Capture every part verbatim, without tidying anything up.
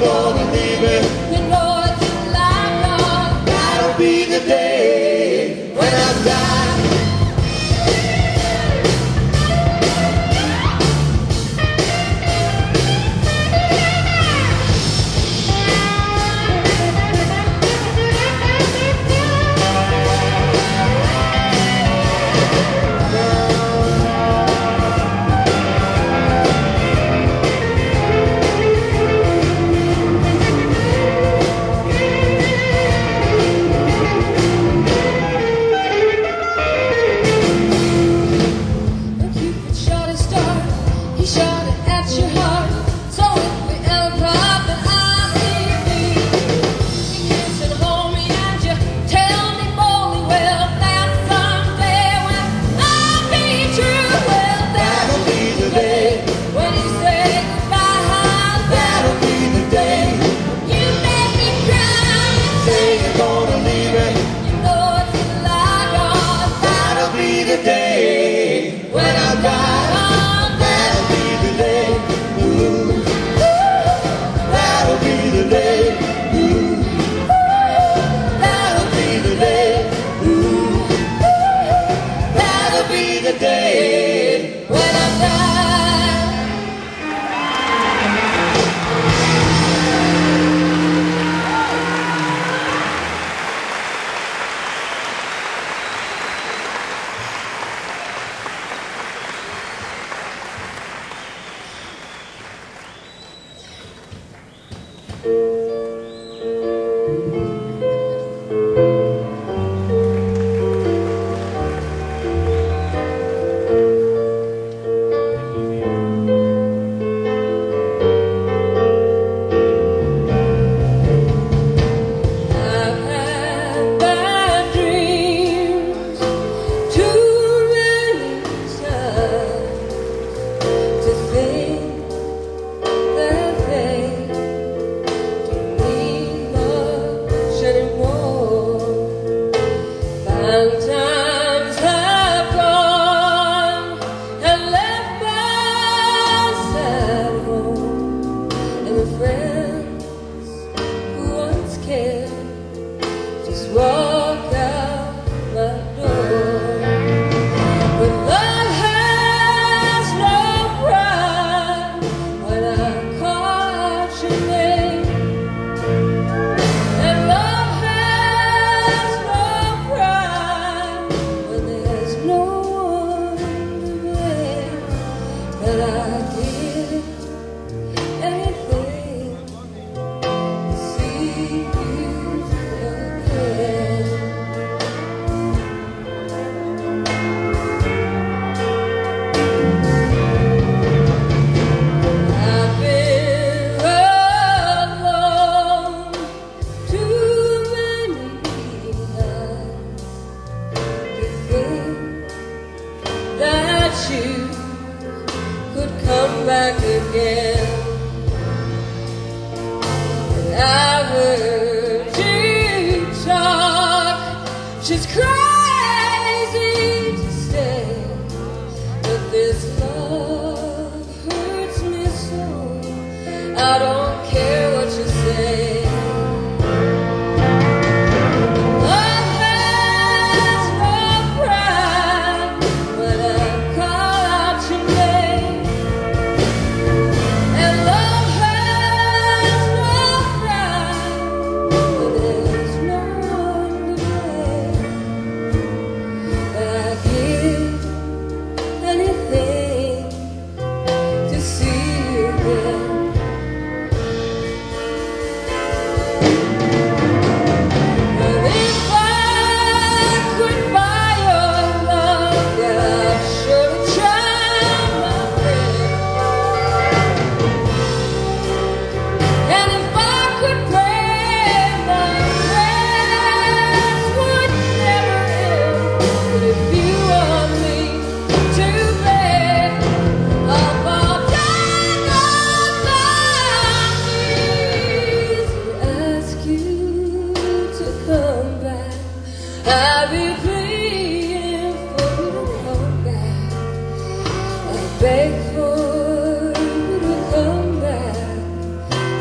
gonna leave me. You know it's like God. That'll be the day when I die.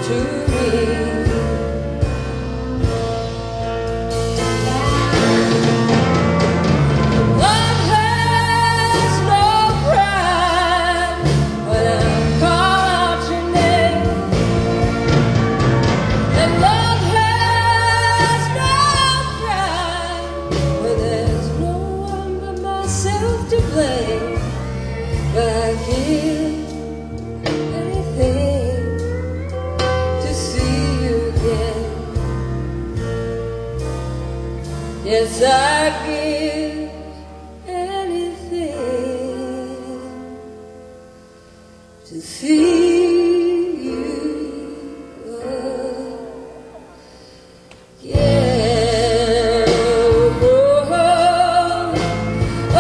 to me. Love has no pride when I call out your name, and love has no pride when there's no one but myself to blame. But I give anything to see you again. Yes, I give anything to see you again. Oh, oh, oh.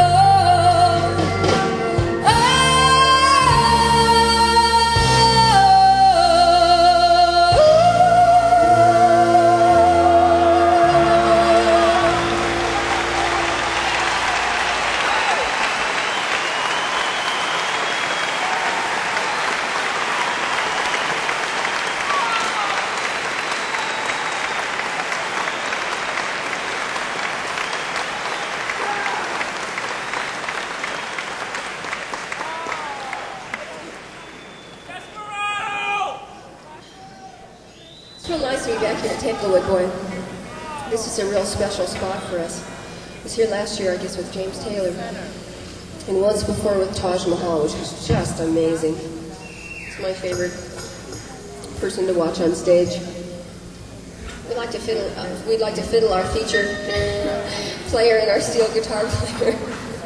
It's real nice to be back here at Tanglewood, boy. This is a real special spot for us. I was here last year, I guess, with James Taylor, and once before with Taj Mahal, which was just amazing. It's my favorite person to watch on stage. We'd like to fiddle. Uh, we'd like to fiddle our feature player and our steel guitar player.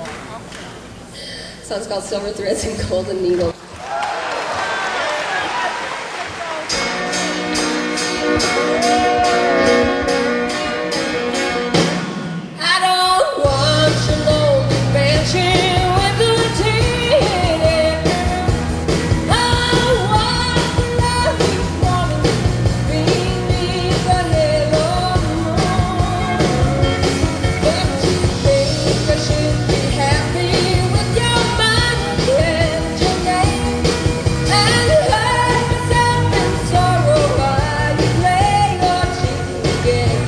The song's called Silver Threads and Golden Needles. I don't want your lonely mansion with a tenant. I want to love you from beneath the halo moon. But you think I should be happy with your money and your name, and hurt myself in sorrow while you play your cheap game.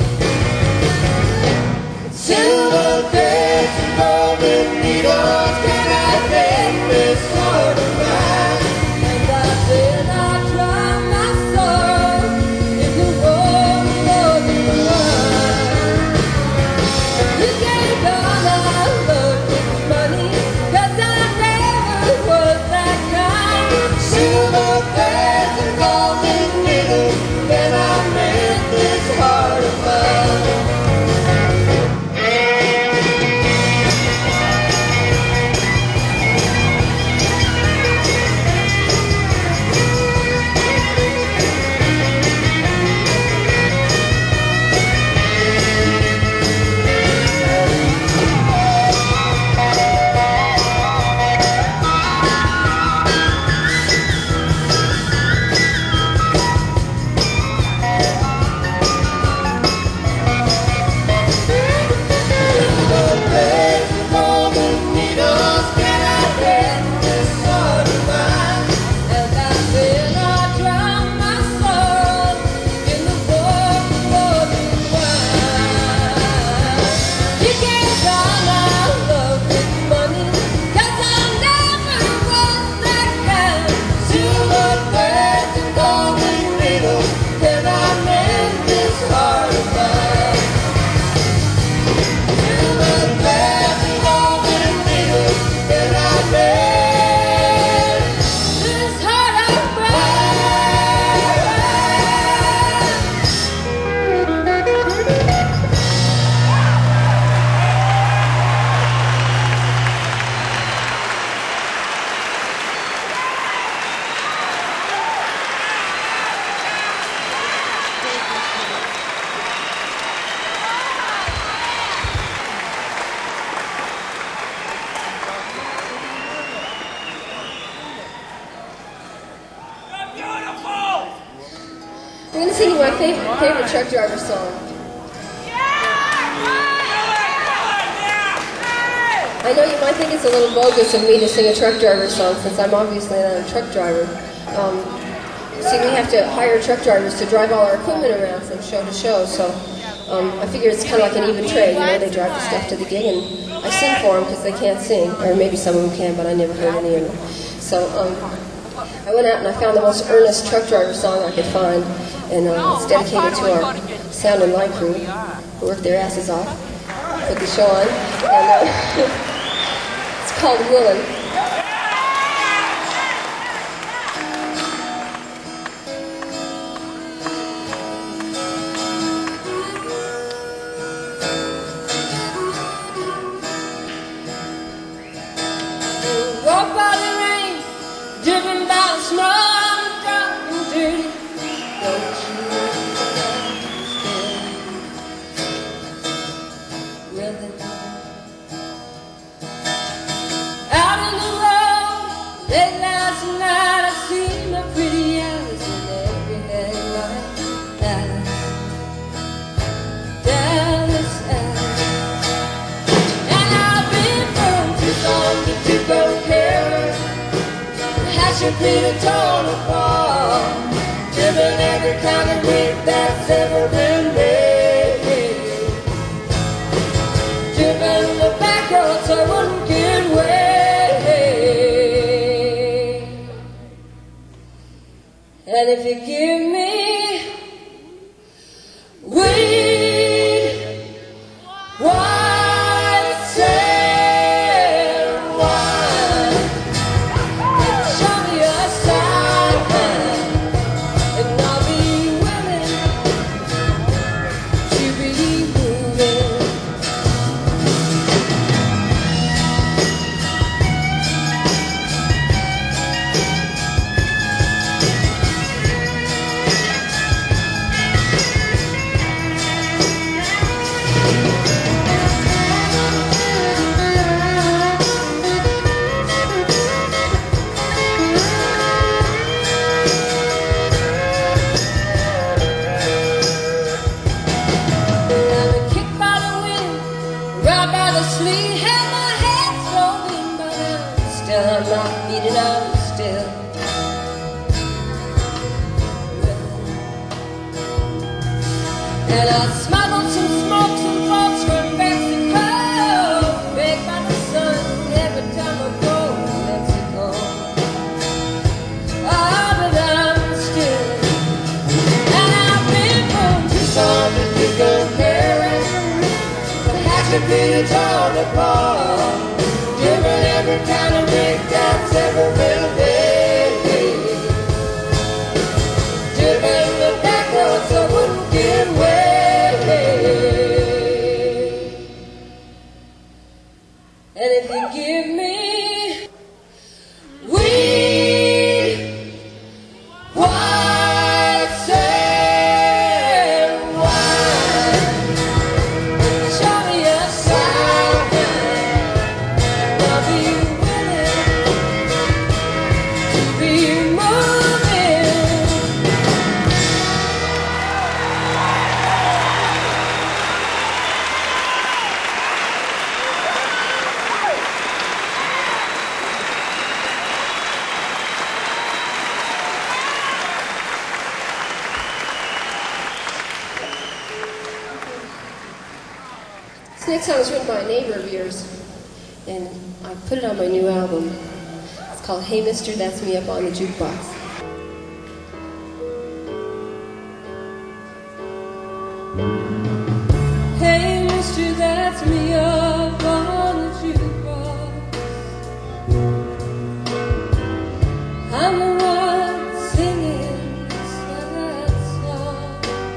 Silver threads and golden needles, can I make this heart of mine? And I said I drown my soul in the warm golden wine. You gave all I loved with money, 'cause I never was that kind. Silver threads and golden needles, can I make this heart of mine? I'm going to sing you my favorite, favorite truck driver song. I know you might think it's a little bogus of me to sing a truck driver song, since I'm obviously not a truck driver. Um, see, we have to hire truck drivers to drive all our equipment around from show to show, so um, I figure it's kind of like an even trade, you know, they drive the stuff to the gig, and I sing for them because they can't sing, or maybe some of them can, but I never heard any of them. So um, I went out and I found the most earnest truck driver song I could find, and uh, it's dedicated to our sound and light crew, who worked their asses off, put the show on, and uh, it's called Willin'. Walk by the rain, driven by the snow, I'm dark and dirty. Don't you understand? Out in the road, late last night, I see my pretty eyes in every headlight. Dallas, Dallas, Dallas. And I've been from Tucson to Tucson, should be the torn apart, driven every kind of rig that's ever been made, driven the back roads I wouldn't get away. And if you give me weed, white sand wine, show me a sign, and I'll be willing to be moving. Still I'm not beating out still. And I smuggled some smoke, some folks from Mexico, baked by the sun every time I go to Mexico. Oh, but I'm still. And I've been from Tucson to Tucson, Paris, but had to be torn apart, driven every kind of rig that's ever been made, driven the back roads so I wouldn't get away. And if you give me weed, white sand wine, show me a sign, I'll be willing to be moving. This next song was written by a neighbor of yours, and I put it on my new album. It's called Hey Mister, That's Me Up on the Jukebox. Hey mister, that's me up on the jukebox. I'm the one singing sad song,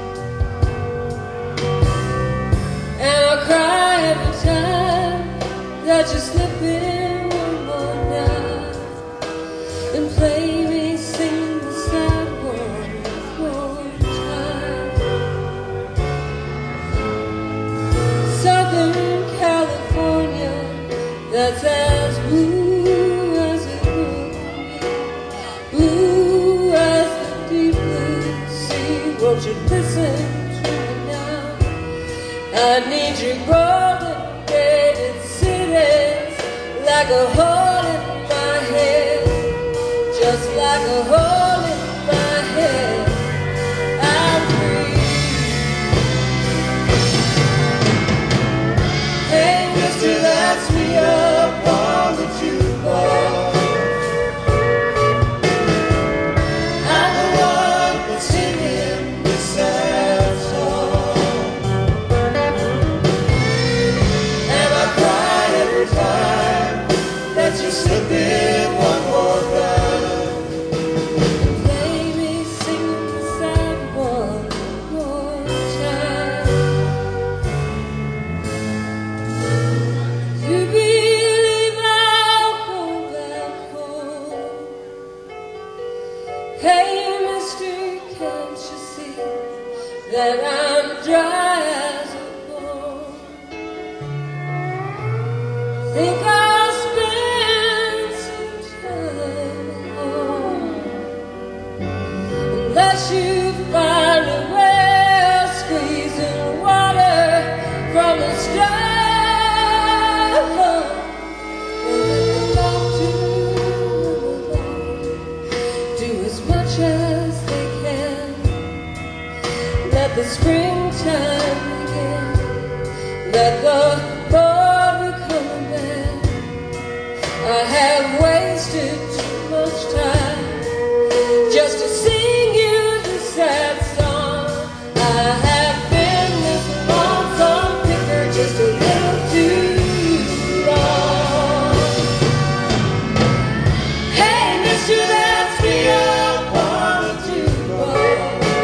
and I cry every time that you slip in one more night and play me sing the sad words one time. Southern California, that's as blue as it will be, blue as the deep blue sea. Won't you listen to me now? I need your golden gated cities, like a hole in my head, just like a hole in my head. that I'm dry as a bone. Think I'll spend some time alone, unless you find a way of squeezing water from the stone. The springtime again, let the boy come back. I have wasted too much time just to sing you the sad song. I have been this lonesome picker just a little too long. Hey, mister, that's me up on the jukebox.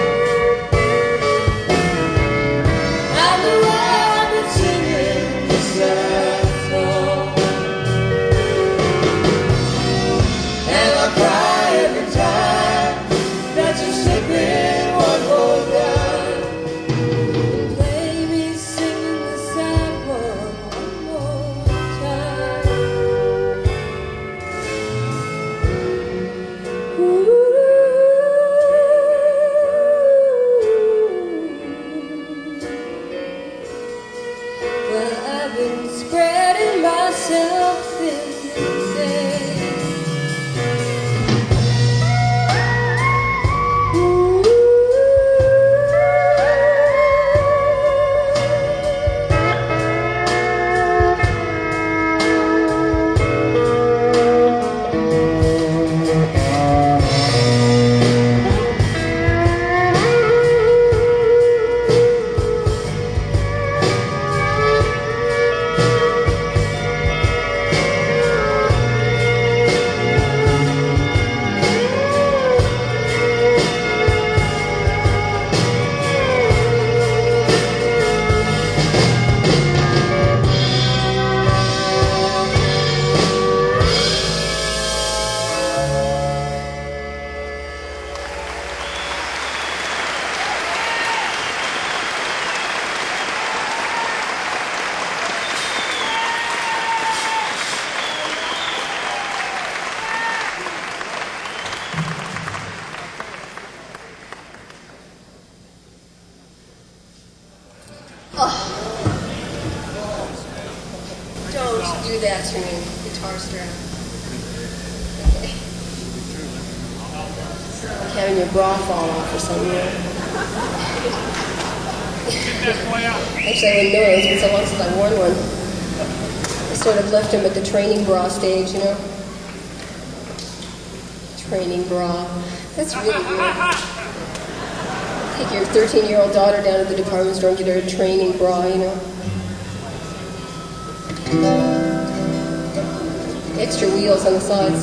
I've been spreading myself thin today. Don't do that to me, guitar strap. Okay. Like having your bra fall off or something. Actually, I wouldn't know it. It's been so long since I worn one. I sort of left him at the training bra stage, you know? Training bra. That's really weird. Take your thirteen-year-old daughter down to the department store and get her a training bra, you know? Extra wheels on the sides.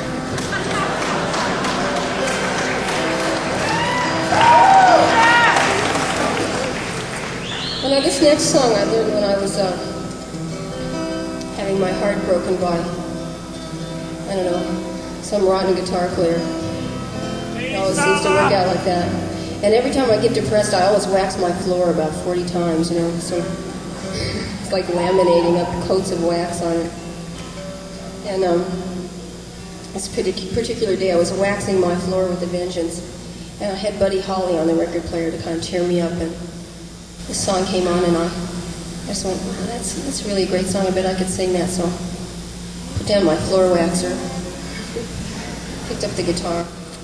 Well, now this next song I learned when I was uh, having my heart broken by, I don't know, some rotten guitar player. It always seems to work out like that. And every time I get depressed, I always wax my floor about forty times, you know, so it's like laminating up coats of wax on it. And um, this particular day, I was waxing my floor with a vengeance, and I had Buddy Holly on the record player to kind of cheer me up, and this song came on, and I just went, wow, that's, that's really a great song. I bet I could sing that song. Put down my floor waxer, picked up the guitar.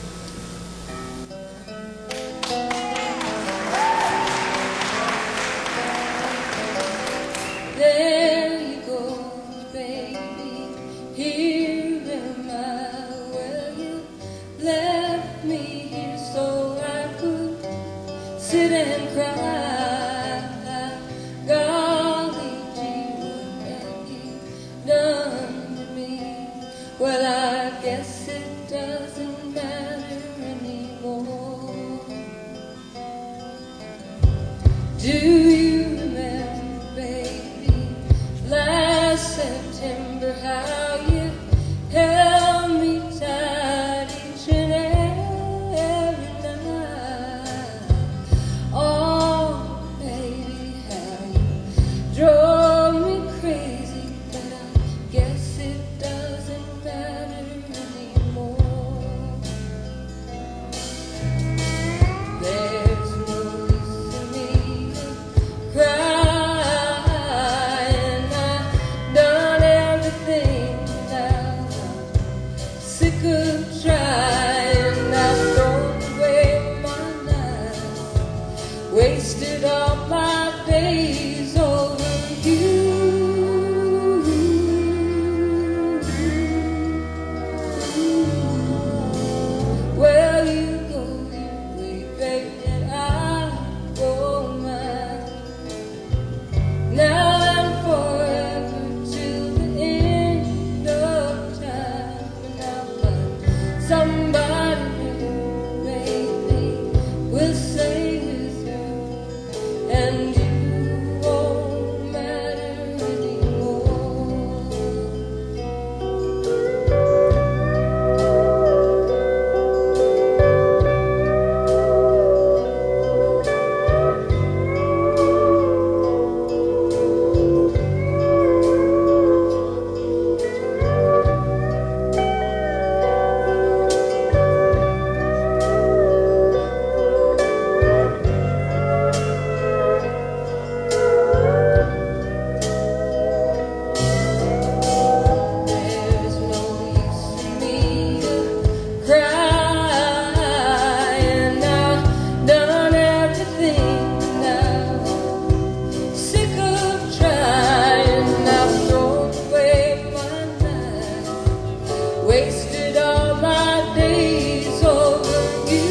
There you go, baby, here am I, where you left me here so I could sit and cry. Golly gee, what have you done to me? Well, I guess it doesn't matter anymore. Do you remember, baby, last September, how you held me tight each and every night? Oh, wasted all my days over you. Where you go, you leave, baby, and I go mad. Now and forever till the end of time, and I'll find somebody who maybe will stay with you, and you won't matter anymore. There's no use for me to cry, and I've done everything now. Sick of trying, I've thrown away my life, wasted all my days over you.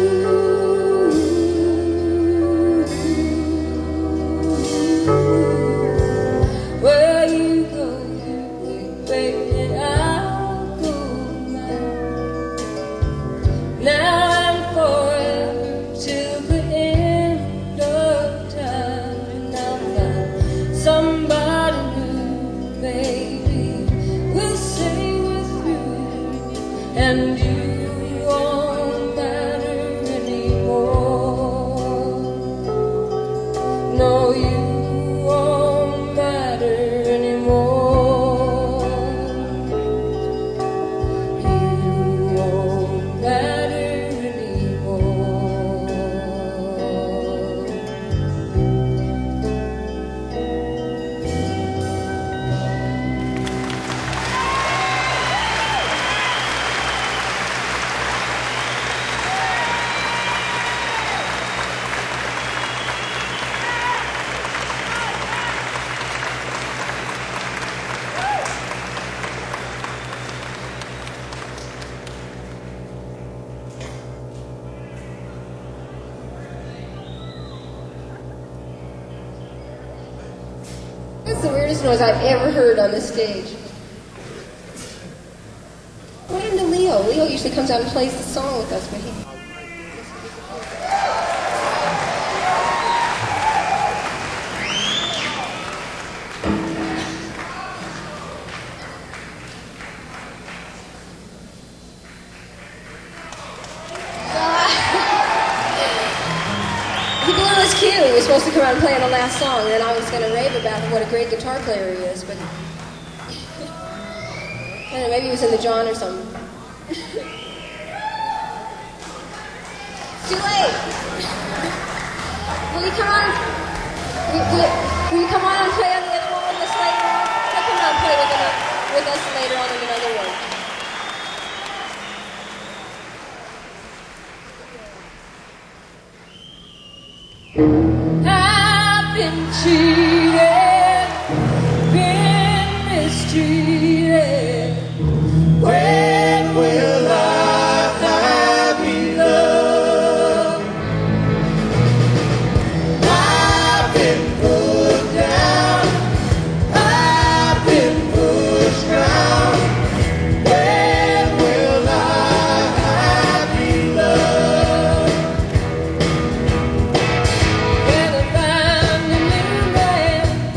Where you go, you leave, baby, and I'll go mad. Now and forever till the end of time, and I'll find somebody who maybe will stay with you, and you won't matter anymore. No, you won't matter anymore. You won't matter anymore. That's the weirdest noise I've ever heard on this stage. What happened to Leo? Leo usually comes out and plays the song with us, but he... He blew his cue. He was supposed to come out and play on the last song, and then I was going to rave about what a great guitar player he is, but I don't know, maybe he was in the John or something. It's too late. Will you come on? Will, will, will you come on and play on the other one with us later on? He'll come out and play with, another, with us later on in another one. I've been cheated, been mistreated. When will I be loved? I've been put down, I've been pushed down. When will I be loved? When I find a new man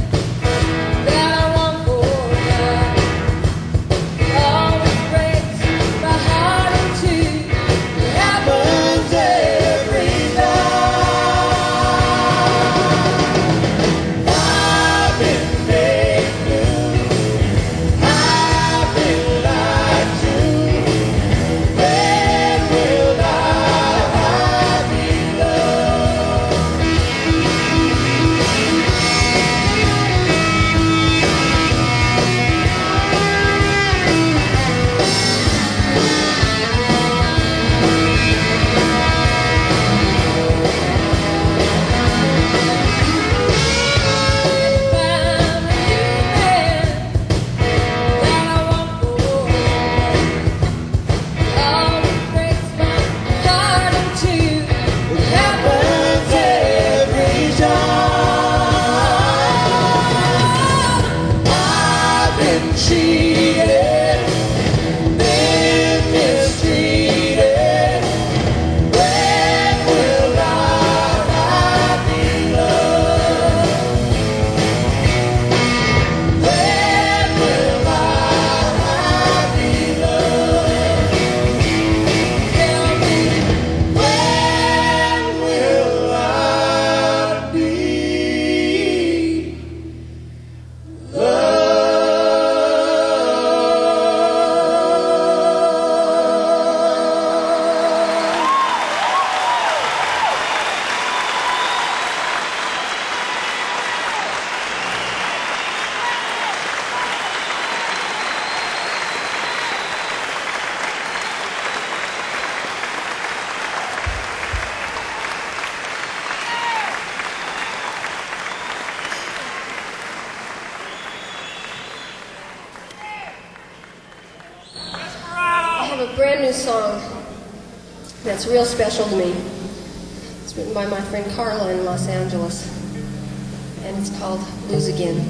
new song that's real special to me. It's written by my friend Carla in Los Angeles, and it's called Lose Again.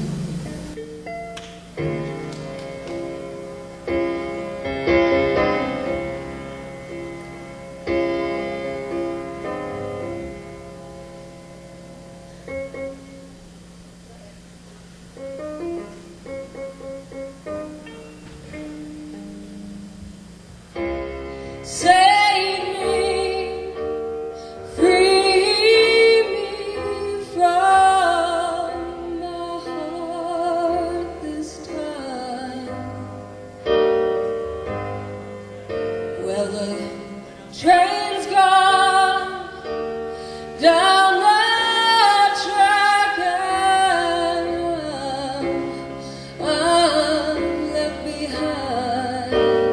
Save me, free me from my heart this time. Well, the train's gone down the track and I'm left behind.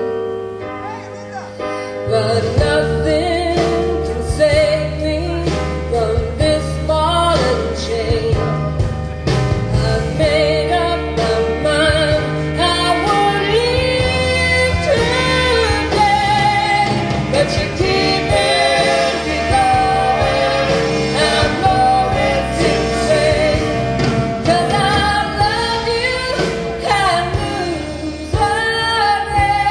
But nothing can save me from this ball and chain. I've made up my mind I won't leave today, but you keep me going. I know it's insane, 'cause I love you and lose again.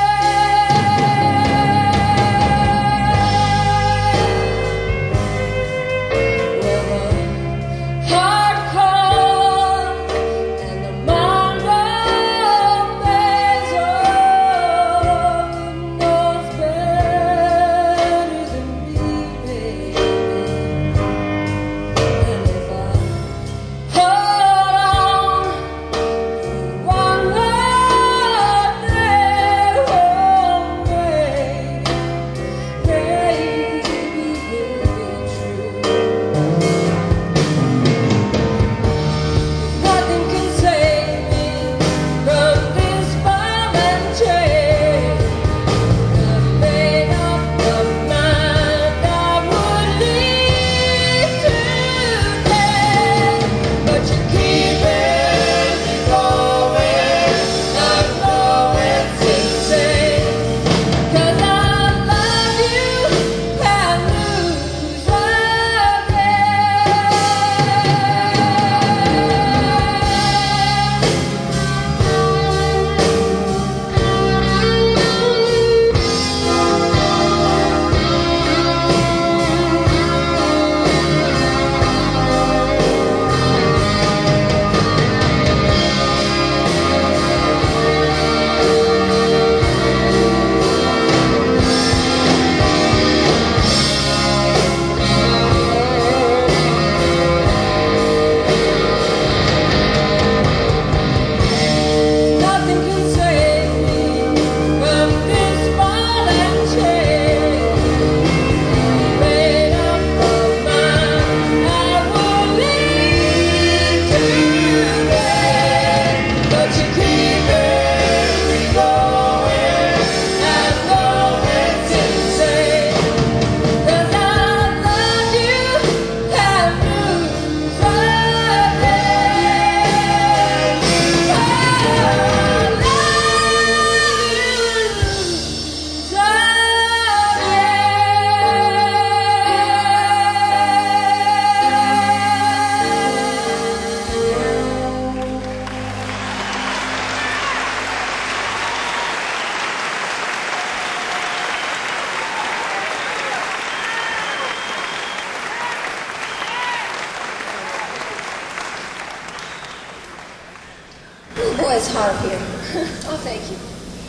Boy, it's hot up here. Oh, thank you.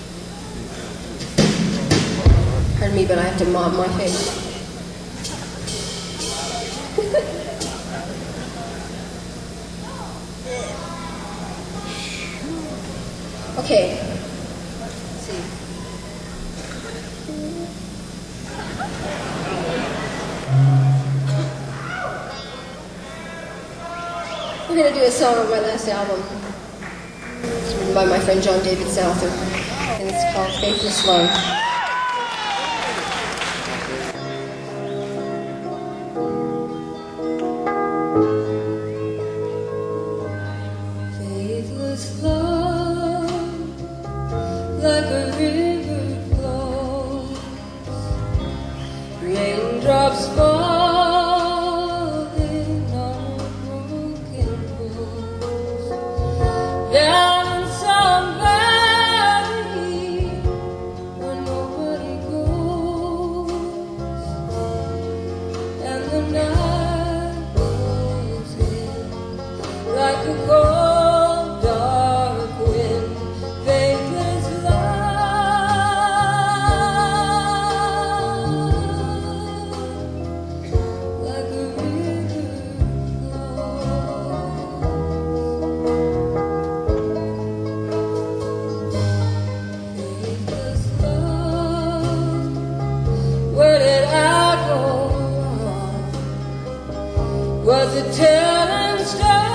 Pardon me, but I have to mop my face. Okay. Let's see. We're going to do a song on my last album. It's written by my friend John David Souther, and it's called Faithless Love. Faithless love, like a river flows Was it telling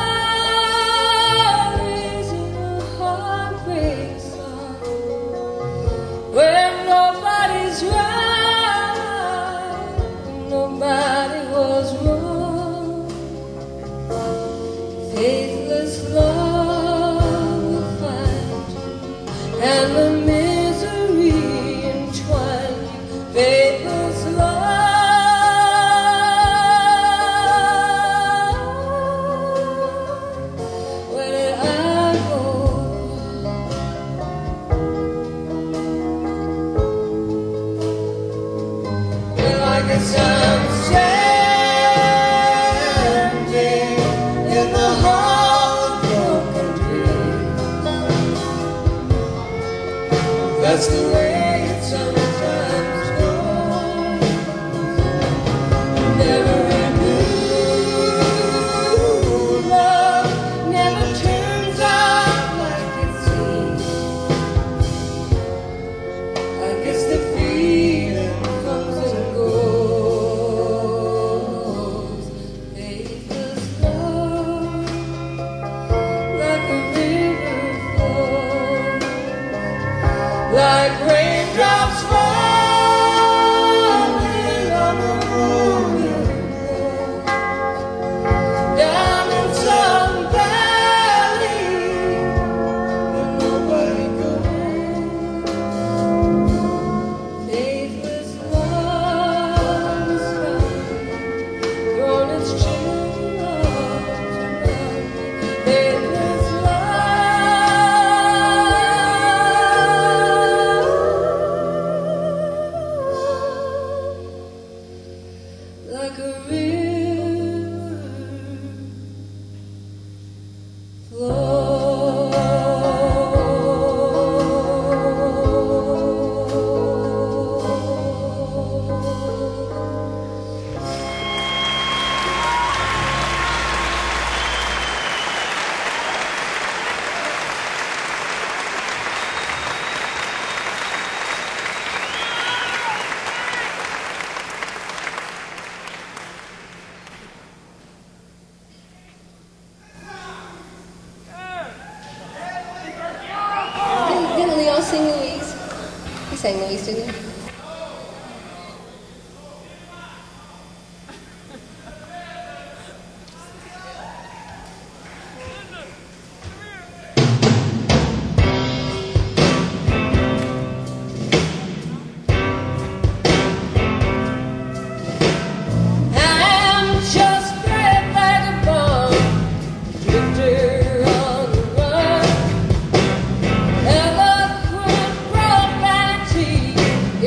stories in a heartbreak song where nobody's right, nobody was wrong? Faithless love will find you, and the misery entwined you. Faithless love. I guess I'm standing in the hall of broken dreams. That's the way it sometimes goes. Never renewed love never turns out like it seems. I guess the feeling comes and goes. Faithless love, like a river flows, like raindrops falling on the rolling road, down in some valley where nobody goes. Faithless love is coming, thrown its chilling arms around me. Faithless love, like a river Didn't, didn't Leo sing Louise? He sang Louise, didn't he? I'm just great vagabond, drifter on the run, eloquent profanity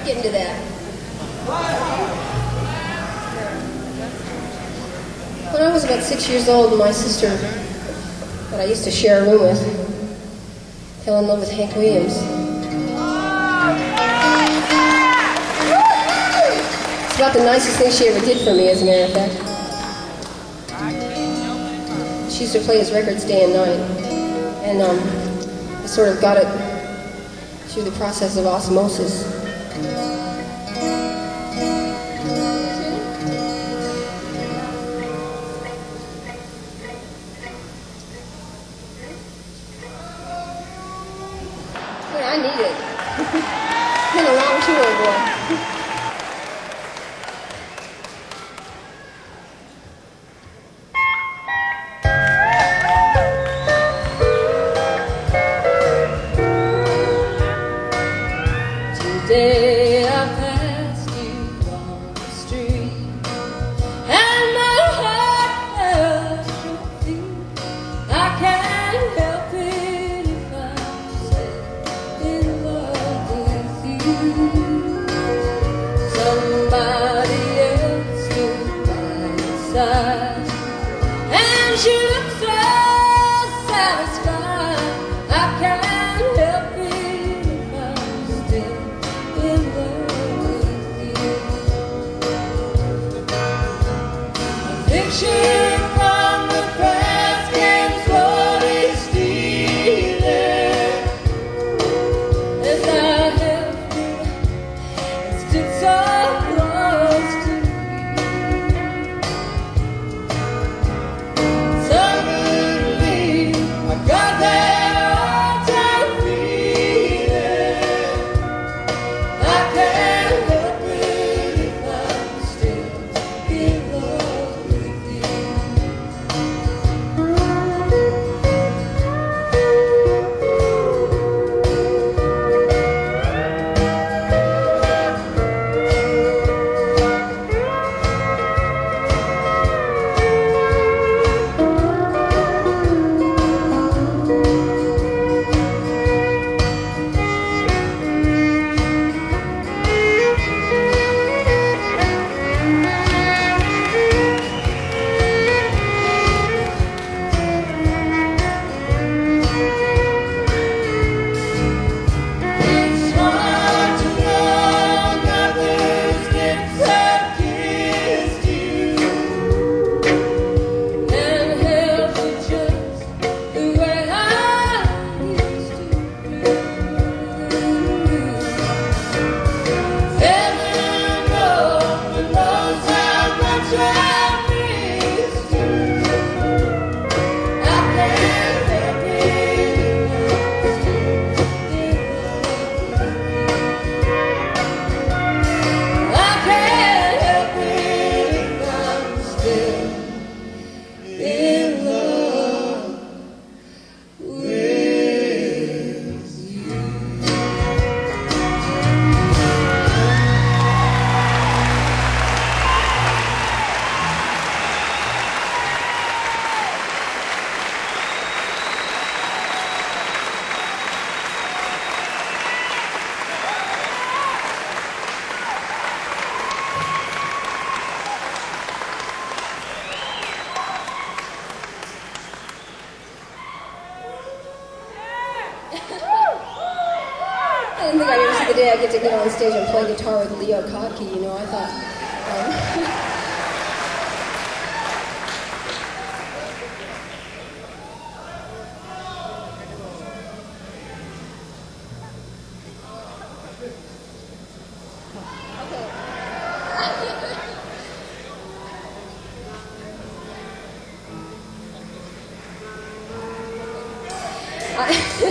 get into that. When I was about six years old, my sister, that I used to share a room with, fell in love with Hank Williams. It's about the nicest thing she ever did for me, as a matter of fact. She used to play his records day and night, and um, I sort of got it through the process of osmosis. Yeah, I need it. It's been a long tour, boy. Today I passed you on the street, and my heart hurts your feet. I can't help it if I'm still in love with you. Somebody else stood by your side, and she looked so satisfied. I can't help it if I'm still in love with you. A picture from the past came slowly stealing as I held you and stood so close to you. Suddenly I got that all-time feeling. I can't help it if I'm still in love with you. It's hard to know that those lips have kissed you and held you just the way I used to do. Heaven only knows how much I missed you. I can't help it if I'm still in love with you. I can't help it if I'm still in love with you. I didn't think I'd ever see the day I get to get on stage and play guitar with Leo Kottke, you know. I thought, um, I,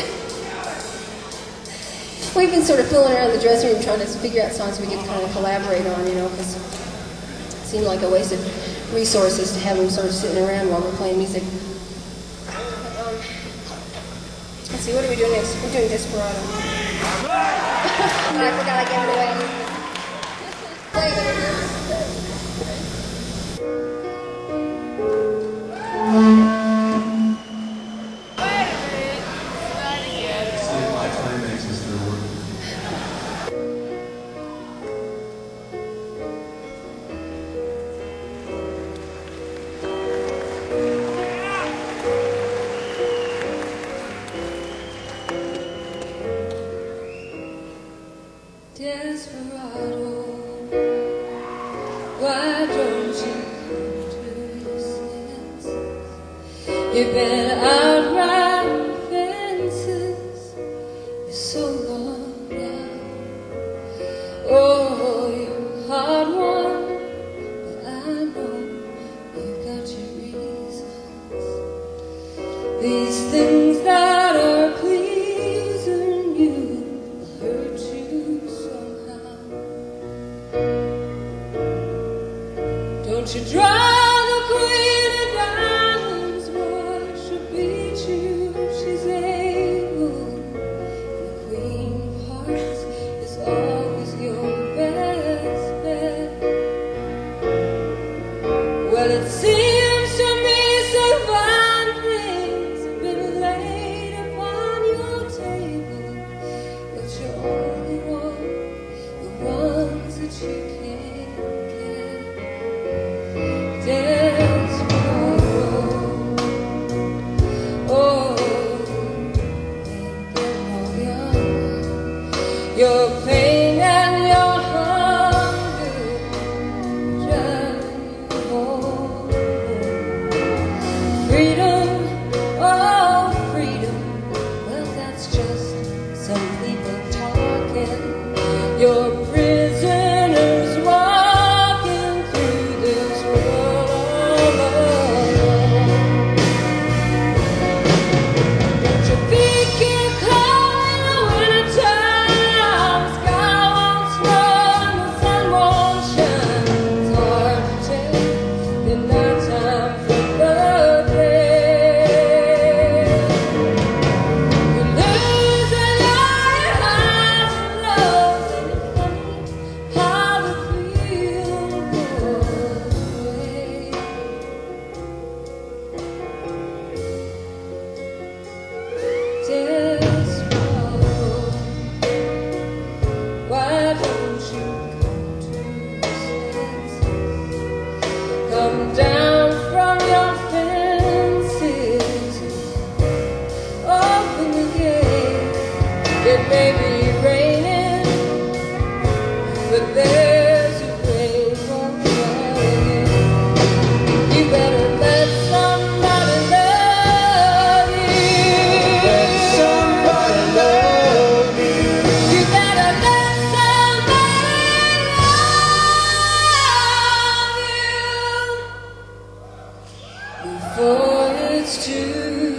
we've been sort of fooling around the dressing room trying to figure out songs we could kind of collaborate on, you know, because it seemed like a waste of resources to have them sort of sitting around while we're playing music. Um, let's see, what are we doing next? We're doing Desperado. I forgot I gave it away. Play it over here. See if my climax is still working. Desperado, why don't you come to your senses? You've been out riding fences for so long now. Oh, you're a hard one, but I know you've got your reasons. These things that are pleasing you will hurt you. Don't you draw the queen of diamonds, boy, she'll beat you, she's able. The queen of hearts is always your best bet. Well, it seems to me some fine things have been laid upon your table, but you're only one, the ones that you can't. Your pain and your hunger driving you home. Freedom, oh freedom, well that's just some people talking. You're prisoners walking through this world alone. Don't you think you're calling the wintertime? Come down from your fences, open the gate. It may be raining, but there's a rainbow again. You better let somebody love you. Let somebody love you. You better let somebody love you before it's too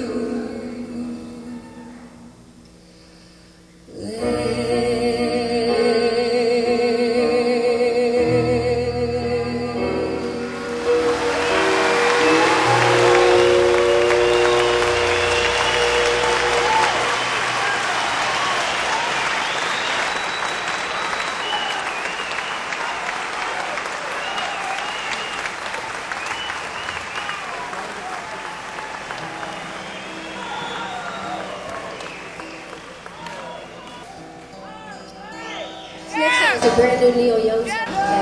It's a brand new Neil Young song.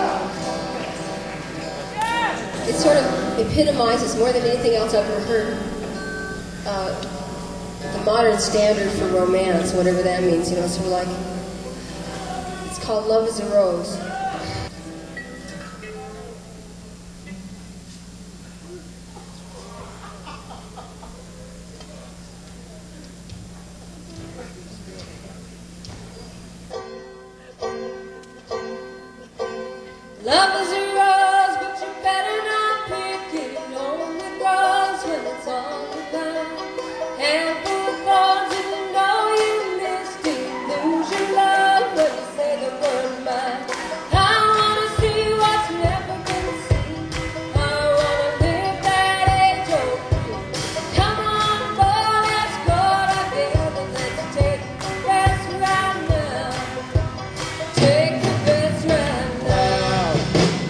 It sort of epitomizes, more than anything else I've ever heard, uh, the modern standard for romance, whatever that means. You know, sort of like, it's called Love is a Rose. Love is a rose, but you better not pick it. It only grows when it's on the vine. Handful of thorns and you know you missed it. Lose your love when you say the word mine. I wanna see what's never been seen. I wanna live that age old dream. Come on, boy, let's go together. Let's take the best right now. Take the best right now.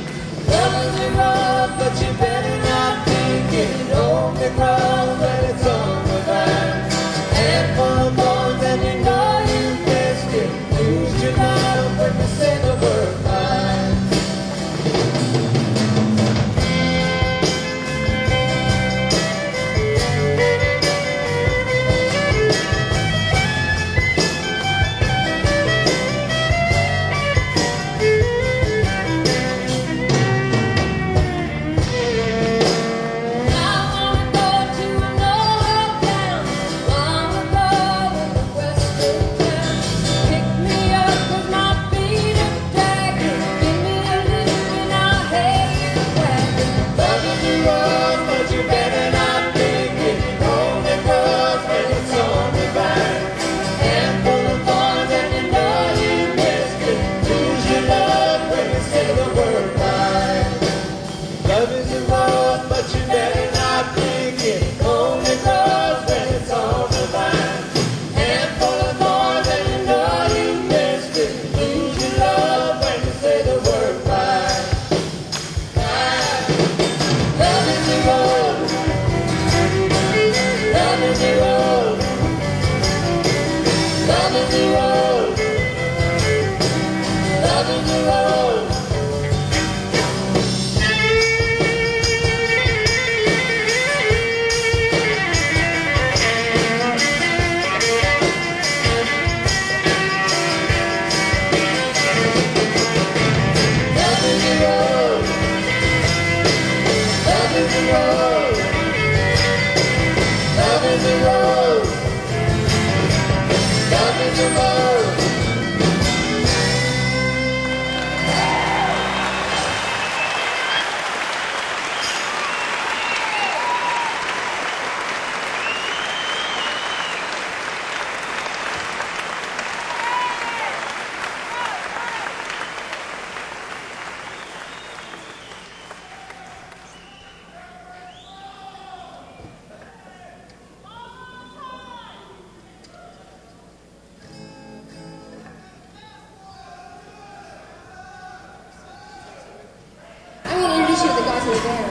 two of the guys in the band.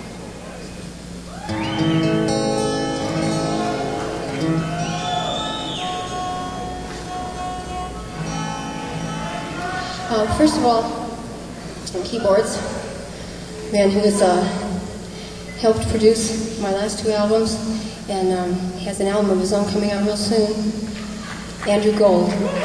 Uh, first of all, on keyboards, a man who has uh, helped produce my last two albums, and um, he has an album of his own coming out real soon, Andrew Gold.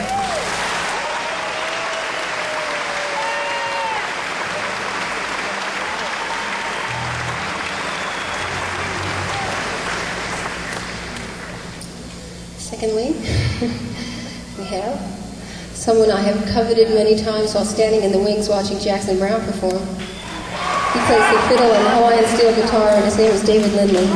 Secondly, we have someone I have coveted many times while standing in the wings watching Jackson Browne perform. He plays the fiddle and Hawaiian steel guitar, and his name is David Lindley.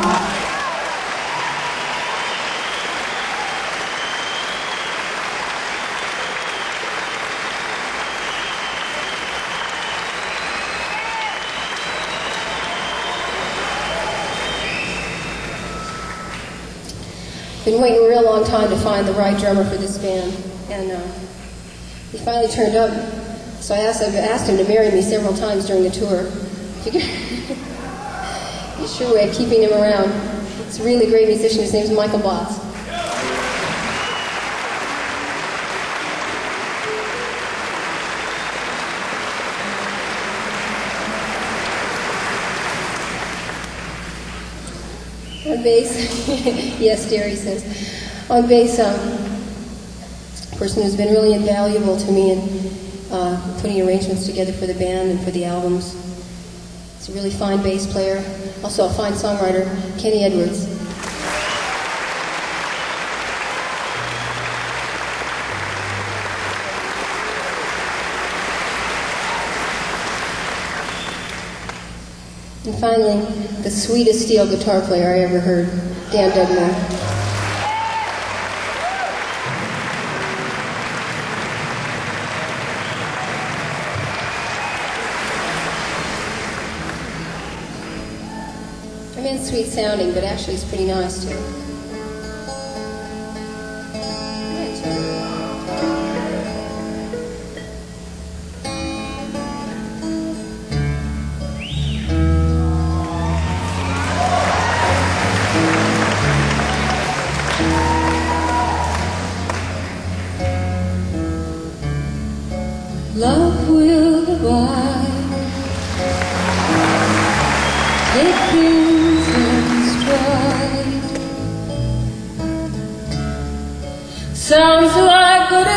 Been waiting a real long time to find the right drummer for this band, and uh, he finally turned up. So I asked, I've asked him to marry me several times during the tour. He's sure way of keeping him around. He's a really great musician. His name's Michael Botts. On bass, yes, dear, he says. On bass, um, a person who's been really invaluable to me in uh, putting arrangements together for the band and for the albums. He's a really fine bass player, also a fine songwriter, Kenny Edwards. And finally, the sweetest steel guitar player I ever heard, Dan Dugmore. I mean, it's sweet sounding, but actually it's pretty nice too. Love will abide, take things in stride. Sounds like good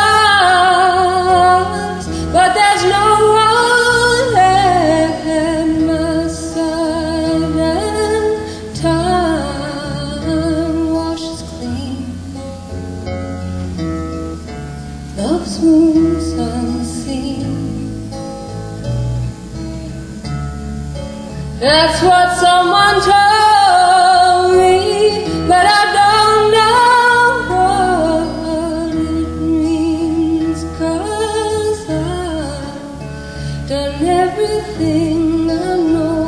advice, but there's no one at my side, and time washes clean love's wounds unseen. That's what someone told me, but I don't know what it means, 'cause I've done everything I know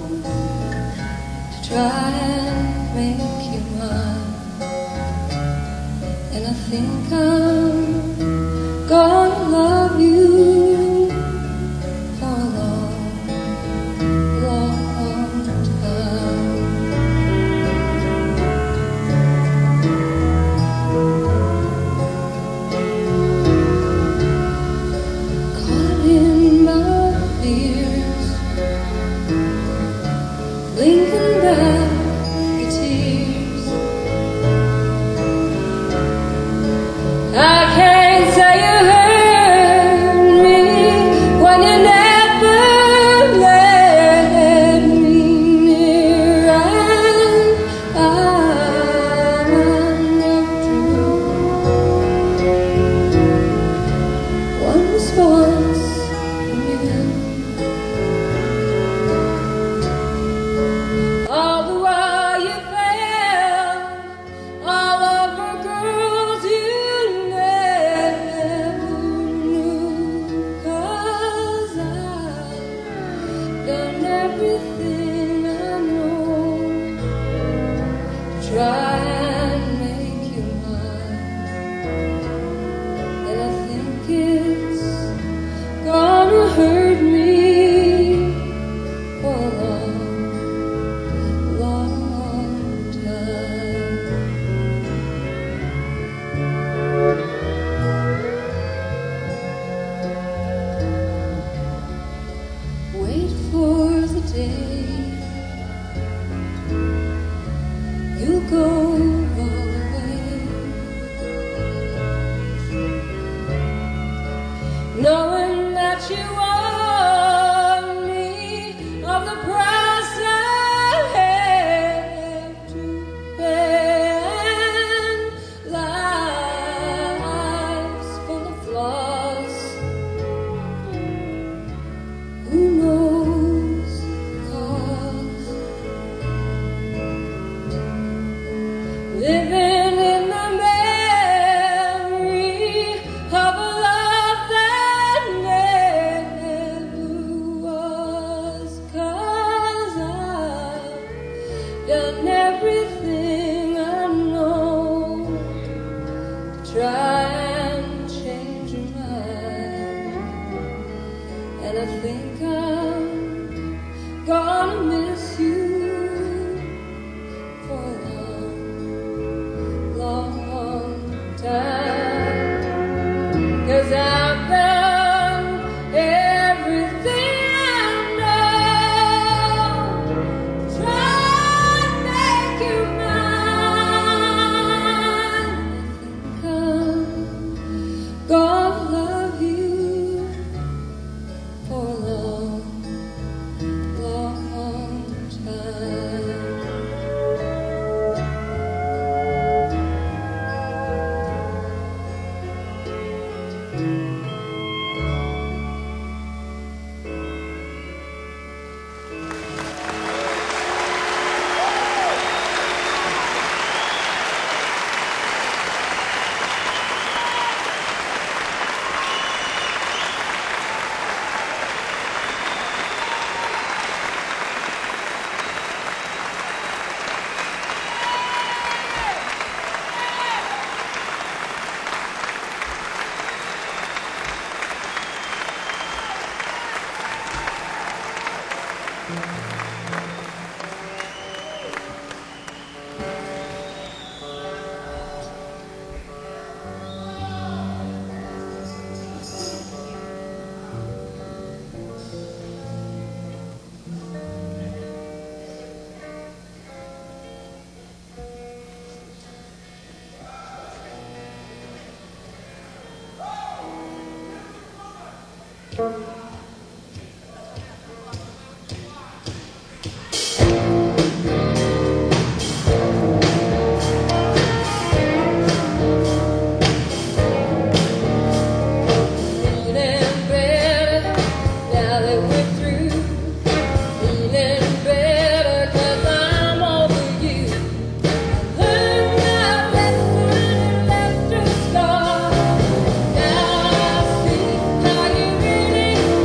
to try and make you mine, and I think I'm gonna love you for a long, long time. Caught in my fears, blinking back the tears. I can't say you hurt me when you never let me near, and I never drew one response from you. All the while you failed all over girls you never knew, 'cause I've done everything I know to try and make you mine, and I think it's gonna hurt me you warned me of the price I have to pay, and life's full of flaws. Who knows the cause? Living in the memory of a love that never was, 'cause I've done everything I know to try and change your mind, and I think I'm gonna miss you for a long, long time, 'cause I've done everything I know to try and make you mine. I think I'm gonna love you for a long, long, long time. Feeling better now that we're through. Feeling better 'cause I'm over you. I learned my lesson and left a scar. Now I see how you really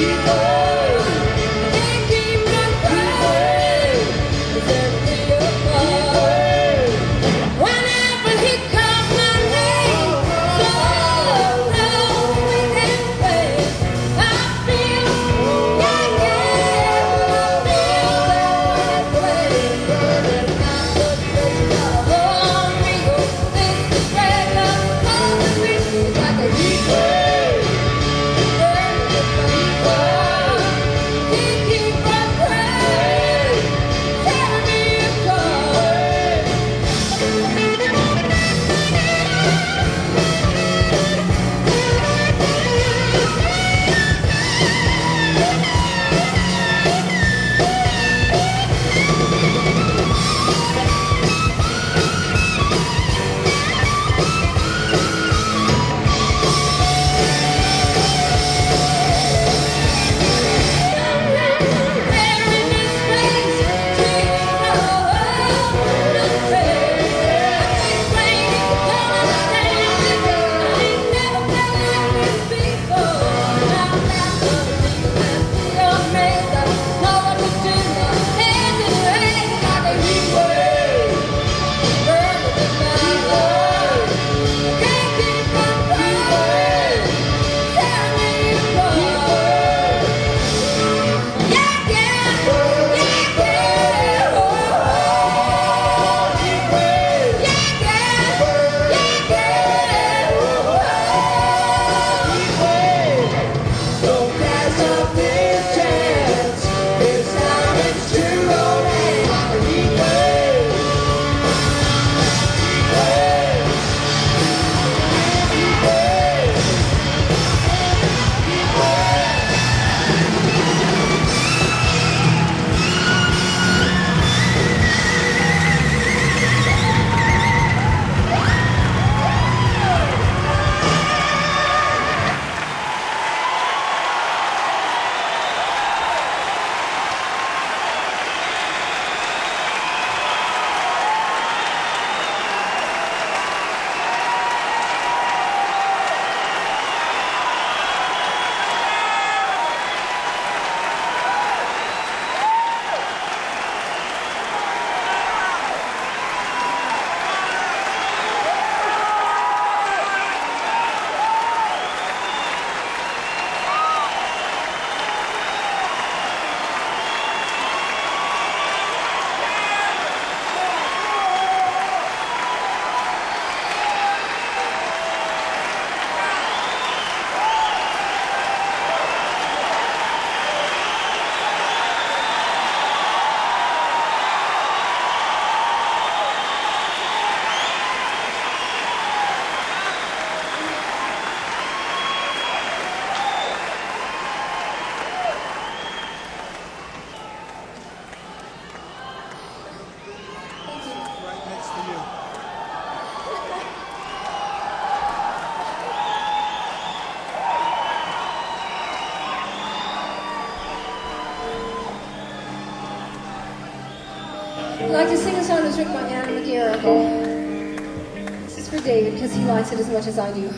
I'd like to sing a song that's written by Anna McGarrigle. This is for David because he likes it as much as I do.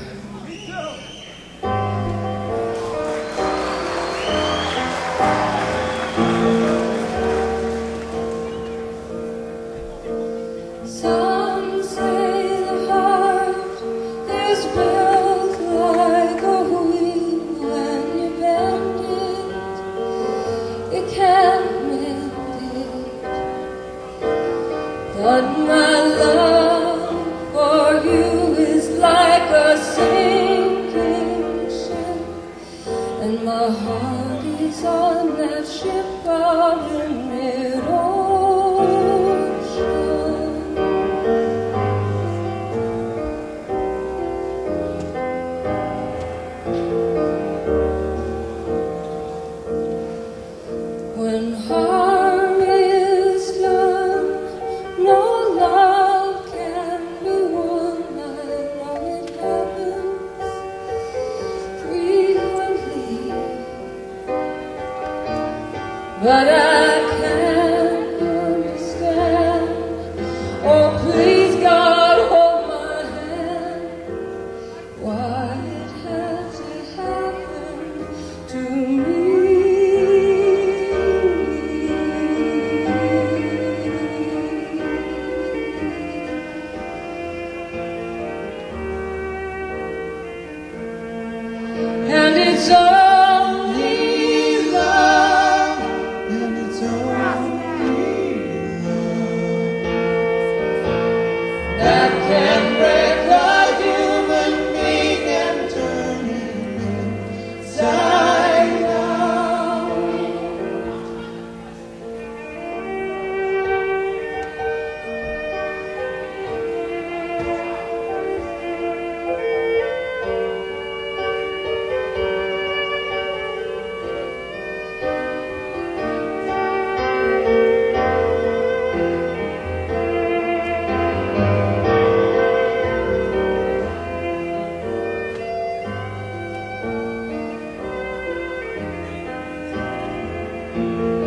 Some say the heart is built like a wheel. When you bend it, it can't mend it. But my love for you is like a sinking ship, and my heart is on that ship out in mid-ocean. When harm is done, no love can be won. I know it happens frequently, but I can't understand. Oh, please, God, hold my hand. Why it had to happen to me? Thank